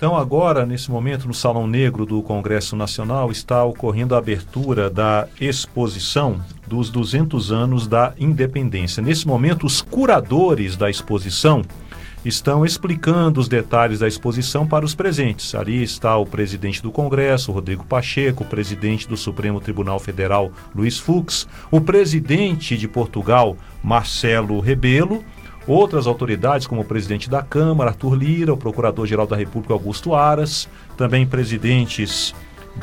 Então agora, nesse momento, no Salão Negro do Congresso Nacional, está ocorrendo a abertura da exposição dos 200 anos da independência. Nesse momento, os curadores da exposição estão explicando os detalhes da exposição para os presentes. Ali está o presidente do Congresso, Rodrigo Pacheco, o presidente do Supremo Tribunal Federal, Luiz Fux, o presidente de Portugal, Marcelo Rebelo, outras autoridades como o presidente da Câmara, Arthur Lira, o procurador-geral da República, Augusto Aras, também presidentes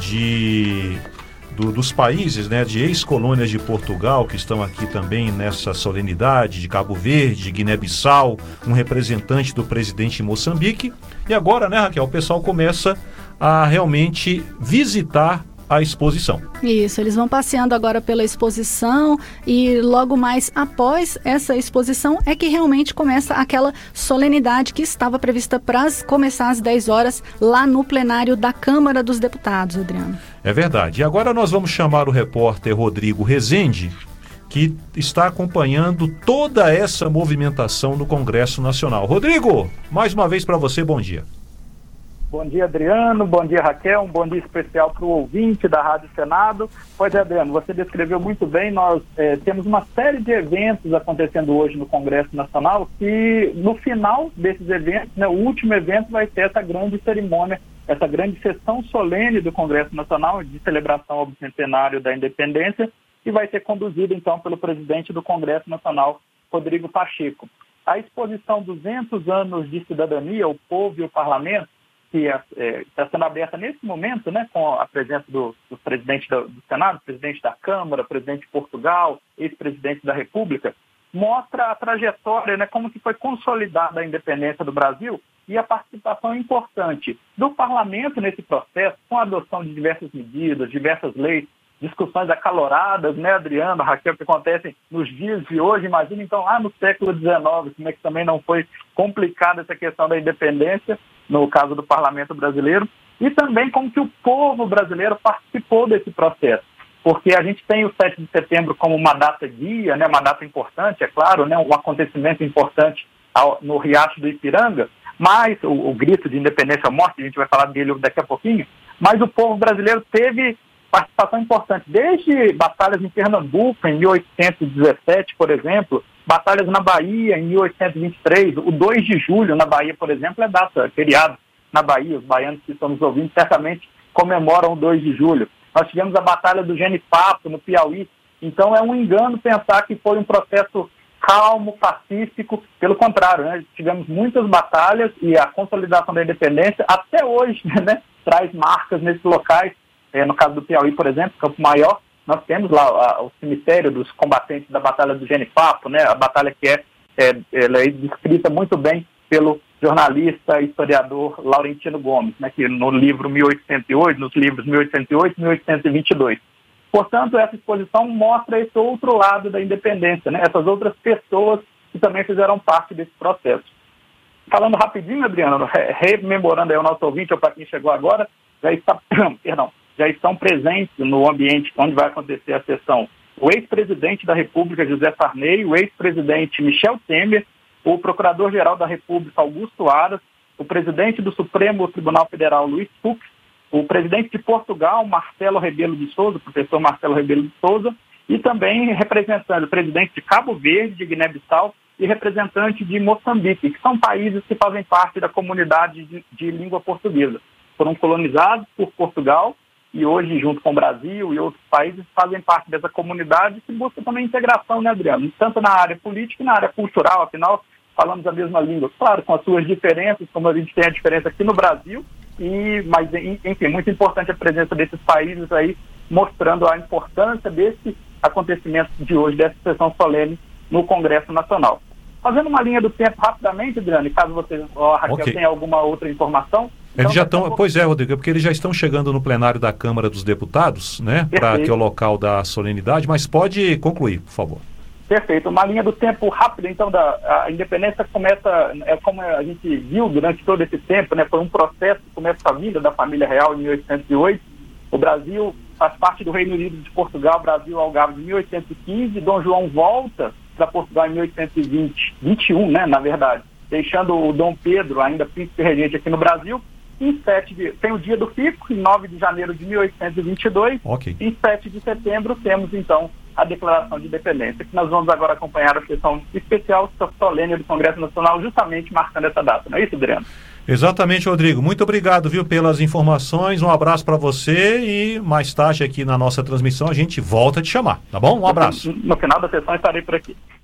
dos países, né, de ex-colônias de Portugal, que estão aqui também nessa solenidade, de Cabo Verde, de Guiné-Bissau, um representante do presidente de Moçambique. E agora, né, Raquel, o pessoal começa a realmente visitar a exposição. Isso, eles vão passeando agora pela exposição e logo mais após essa exposição é que realmente começa aquela solenidade que estava prevista para começar às 10 horas lá no plenário da Câmara dos Deputados, Adriano. É verdade. E agora nós vamos chamar o repórter Rodrigo Rezende, que está acompanhando toda essa movimentação no Congresso Nacional. Rodrigo, mais uma vez para você, bom dia. Bom dia, Adriano. Bom dia, Raquel. Um bom dia especial para o ouvinte da Rádio Senado. Pois é, Adriano, você descreveu muito bem. Nós temos uma série de eventos acontecendo hoje no Congresso Nacional que, no final desses eventos, né, o último evento vai ter essa grande cerimônia, essa grande sessão solene do Congresso Nacional de celebração ao bicentenário da independência, que vai ser conduzida, então, pelo presidente do Congresso Nacional, Rodrigo Pacheco. A exposição 200 anos de cidadania, o povo e o parlamento, que está sendo aberta nesse momento, né, com a presença do presidente do Senado, presidente da Câmara, presidente de Portugal, ex-presidente da República, mostra a trajetória, né, como que foi consolidada a independência do Brasil e a participação importante do parlamento nesse processo, com a adoção de diversas medidas, diversas leis, discussões acaloradas, né, Adriano, Raquel, que acontecem nos dias de hoje. Imagina, então, lá no século XIX, como é que também não foi complicada essa questão da independência, no caso do parlamento brasileiro, e também como que o povo brasileiro participou desse processo. Porque a gente tem o 7 de setembro como uma data guia, né, uma data importante, é claro, né, um acontecimento importante no Riacho do Ipiranga, mas o grito de independência ou morte, a gente vai falar dele daqui a pouquinho, mas o povo brasileiro teve participação importante, desde batalhas em Pernambuco, em 1817, por exemplo, batalhas na Bahia, em 1823, o 2 de julho na Bahia, por exemplo, é data, feriado na Bahia, os baianos que estão nos ouvindo certamente comemoram o 2 de julho. Nós tivemos a batalha do Genipapo, no Piauí, então é um engano pensar que foi um processo calmo, pacífico, pelo contrário, né? Tivemos muitas batalhas e a consolidação da independência, até hoje, né, traz marcas nesses locais. No caso do Piauí, por exemplo, Campo Maior, nós temos lá o cemitério dos combatentes da Batalha do Genipapo, né, a batalha que ela é descrita muito bem pelo jornalista e historiador Laurentino Gomes, né, que no livro 1808, nos livros 1808 e 1822. Portanto, essa exposição mostra esse outro lado da independência, né, essas outras pessoas que também fizeram parte desse processo. Falando rapidinho, Adriano, rememorando aí o nosso ouvinte, ou para quem chegou agora, já estão presentes no ambiente onde vai acontecer a sessão o ex-presidente da República, José Sarney, o ex-presidente Michel Temer, o procurador-geral da República, Augusto Aras, o presidente do Supremo Tribunal Federal, Luiz Fux, o presidente de Portugal, Marcelo Rebelo de Sousa, o professor Marcelo Rebelo de Sousa, e também representando o presidente de Cabo Verde, de Guiné-Bissau, e representante de Moçambique, que são países que fazem parte da comunidade de língua portuguesa. Foram colonizados por Portugal, e hoje, junto com o Brasil e outros países, fazem parte dessa comunidade que busca também integração, né, Adriano? Tanto na área política e na área cultural, afinal, falamos a mesma língua. Claro, com as suas diferenças, como a gente tem a diferença aqui no Brasil, mas, enfim, muito importante a presença desses países aí, mostrando a importância desse acontecimento de hoje, dessa sessão solene no Congresso Nacional. Fazendo uma linha do tempo rapidamente, Adriano, e caso você, Raquel, tenha alguma outra informação... Eles já estão, pois é, Rodrigo, porque eles já estão chegando no plenário da Câmara dos Deputados, né, que é o local da solenidade, mas pode concluir, por favor. Perfeito. Uma linha do tempo rápida, então, a independência começa, como a gente viu durante todo esse tempo, né, foi um processo que começa a vinda da família real em 1808. O Brasil faz parte do Reino Unido de Portugal, Brasil algarve de 1815, Dom João volta para Portugal em 1821, né, na verdade, deixando o Dom Pedro, ainda príncipe regente aqui no Brasil. tem o dia do Pico, em 9 de janeiro de 1822. Ok. Em 7 de setembro temos, então, a Declaração de Independência, que nós vamos agora acompanhar a sessão especial solene do Congresso Nacional, justamente marcando essa data. Não é isso, Adriano? Exatamente, Rodrigo. Muito obrigado, viu, pelas informações. Um abraço para você e mais tarde aqui na nossa transmissão a gente volta a te chamar, tá bom? Um abraço. No final da sessão estarei por aqui.